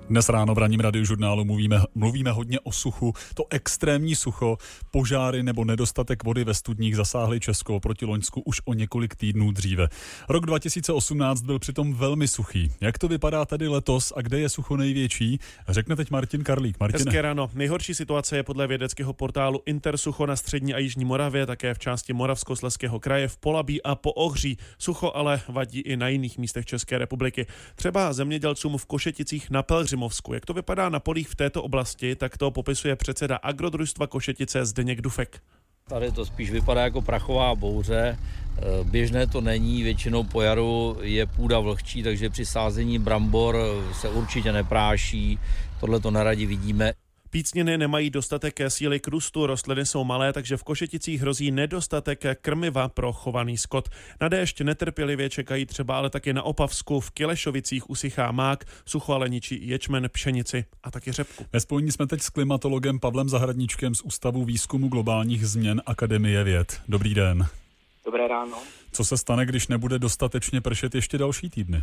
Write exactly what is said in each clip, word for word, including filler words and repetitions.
Dnes ráno v ranním radiožurnálu mluvíme, mluvíme hodně o suchu. To extrémní sucho, požáry nebo nedostatek vody ve studních zasáhly Česko oproti loňsku už o několik týdnů dříve. Rok dva tisíce osmnáct byl přitom velmi suchý. Jak to vypadá tady letos a kde je sucho největší? Řekne teď Martin Karlík. Martine. Hezké ráno. Nejhorší situace je podle vědeckého portálu Intersucho na střední a jižní Moravě, také v části Moravskoslezského kraje, v Polabí a po Ohří. Sucho ale vadí i na jiných místech České republiky. Třeba zemědělcům v Košeticích na Pelhřimovsku. Jak to vypadá na polích v této oblasti, tak to popisuje předseda Agrodružstva Košetice Zdeněk Dufek. Tady to spíš vypadá jako prachová bouře. Běžné to není, většinou po jaru je půda vlhčí, takže při sázení brambor se určitě nepráší. Tohle to neradi vidíme. Pícniny nemají dostatek síly k růstu, rostliny jsou malé, takže v Košeticích hrozí nedostatek krmiva pro chovaný skot. Na déšť netrpělivě čekají třeba ale taky na Opavsku, v Kilešovicích usychá mák, sucho ale ničí ječmen, pšenici a taky řepku. Ve spojení jsme teď s klimatologem Pavlem Zahradníčkem z Ústavu výzkumu globálních změn Akademie věd. Dobrý den. Dobré ráno. Co se stane, když nebude dostatečně pršet ještě další týdny?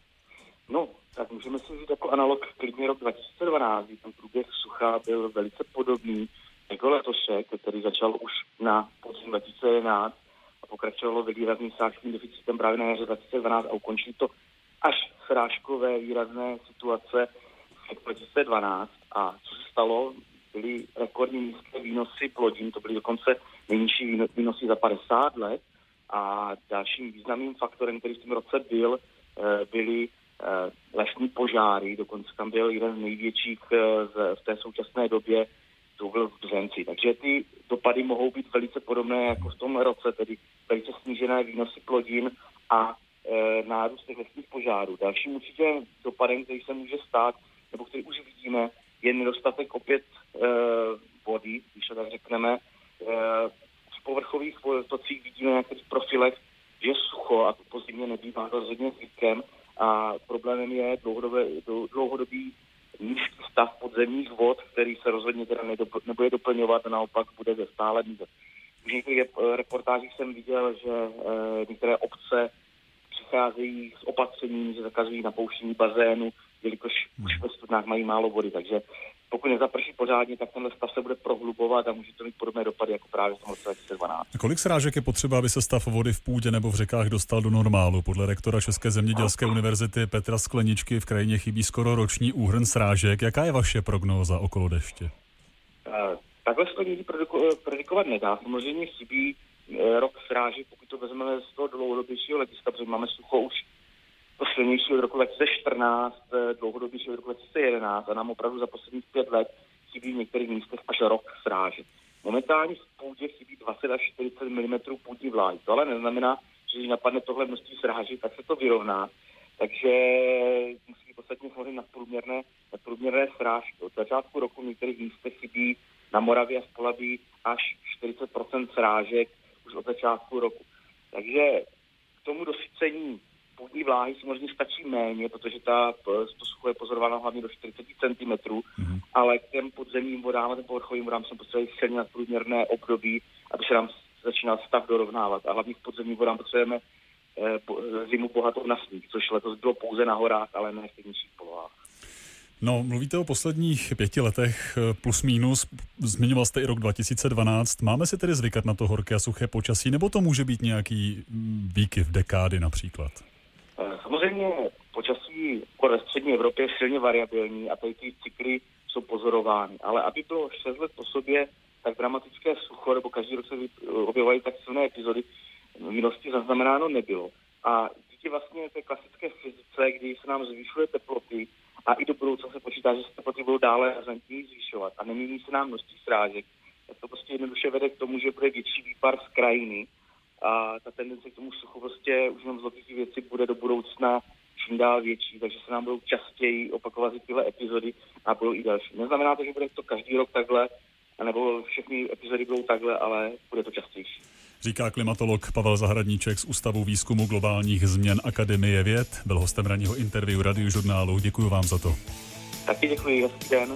No, tak můžeme si říct jako analog klidně rok dva tisíce dvanáct, kdy ten průběh sucha byl velice podobný jako letošek, který začal už na podzim dva tisíce jedenáct a pokračovalo výrazným sářským deficitem právě na jaře dva tisíce dvanáct a ukončí to až srážkové výrazné situace v dva tisíce dvanáct. A co se stalo? Byly rekordní nízké výnosy plodin, to byly dokonce nejnižší výnosy za padesát let a dalším významným faktorem, který v tom roce byl, byly lesní požáry, dokonce tam byl jeden z největších v té současné době, to byl v Bzenci. Takže ty dopady mohou být velice podobné jako v tom roce, tedy velice snížené výnosy plodin a e, nárůst těch lesních požárů. Dalším určitě dopadem, který se může stát, nebo který už vidíme, je nedostatek opět e, vody, když to tak řekneme. E, v povrchových tocích vidíme na některých profilech, že sucho a to po zimě nebývá rozhodně zvykem. A problémem je dlouhodobý nízký stav podzemních vod, který se rozhodně teda nebude doplňovat a naopak bude ze stále mít. V některých reportážích jsem viděl, že e, některé obce přicházejí s opatřením, že zakazují napouštění bazénu, jelikož už ve studnách mají málo vody, takže pokud nezaprší pořádně, tak tenhle stav se bude prohlubovat a může to mít podobné dopady jako právě v tom roce dva tisíce dvanáct. Kolik srážek je potřeba, aby se stav vody v půdě nebo v řekách dostal do normálu? Podle rektora České zemědělské univerzity Petra Skleničky v krajině chybí skoro roční úhrn srážek. Jaká je vaše prognóza okolo deště? Takhle se to nikdy predikovat nedá. Samozřejmě chybí rok srážek, pokud to vezmeme z toho dlouhodobějšího hlediska, protože máme sucho už to silnější od roku dva tisíce čtrnáct, dlouhodobější od roku dva tisíce jedenáct a nám opravdu za posledních pět let chybí v některých místech až rok srážek. Momentálně v půdě chybí dvacet až čtyřicet milimetrů půdní vláhy. To ale neznamená, že když napadne tohle množství srážek, tak se to vyrovná. Takže musí být podstatně samozřejmě nadprůměrné, nadprůměrné srážky. Od začátku roku v některých místech chybí na Moravě a v Polabí až čtyřicet procent srážek už od začátku roku. Takže k tomu dosycení půdní vláhy samozřejmě stačí méně, protože ta, to sucho je pozorováno hlavně do čtyřicet centimetrů, mm-hmm. ale k těm podzemním vodám a těm povrchovým vodám jsme potřebovali silně nadprůměrné období, aby se nám začínal stav dorovnávat. A hlavně k podzemním vodám potřebujeme eh, zimu bohatou na sníh, což letos bylo pouze na horách, ale ne v těch nižších polohách. No, mluvíte o posledních pěti letech plus minus, zmiňoval jste i rok dva tisíce dvanáct. Máme si tedy zvykat na to horké a suché počasí, nebo to může být nějaký výkyv dekády například? Samozřejmě počasí ve střední Evropě je silně variabilní a tady ty cykly jsou pozorovány. Ale aby bylo šest let po sobě tak dramatické sucho, nebo každý rok se objevovaly tak silné epizody, v minulosti zaznamenáno nebylo. A díky vlastně té klasické fyzice, kdy se nám zvyšuje teploty a i do budoucna se počítá, že se teploty budou dále razantněji zvyšovat a nemění se nám množství srážek, tak to prostě jednoduše vede k tomu, že bude větší výpar z krajiny. A ta tendence k tomu suchu prostě už jenom z logiky věci bude do budoucna čím dál větší, takže se nám budou častěji opakovat tyhle epizody a budou i další. Neznamená to, že bude to každý rok takhle, nebo všechny epizody budou takhle, ale bude to častější. Říká klimatolog Pavel Zahradníček z Ústavu výzkumu globálních změn Akademie věd. Byl hostem ranního interview Radiožurnálu. Děkuji vám za to. Taky děkuji, hezký den.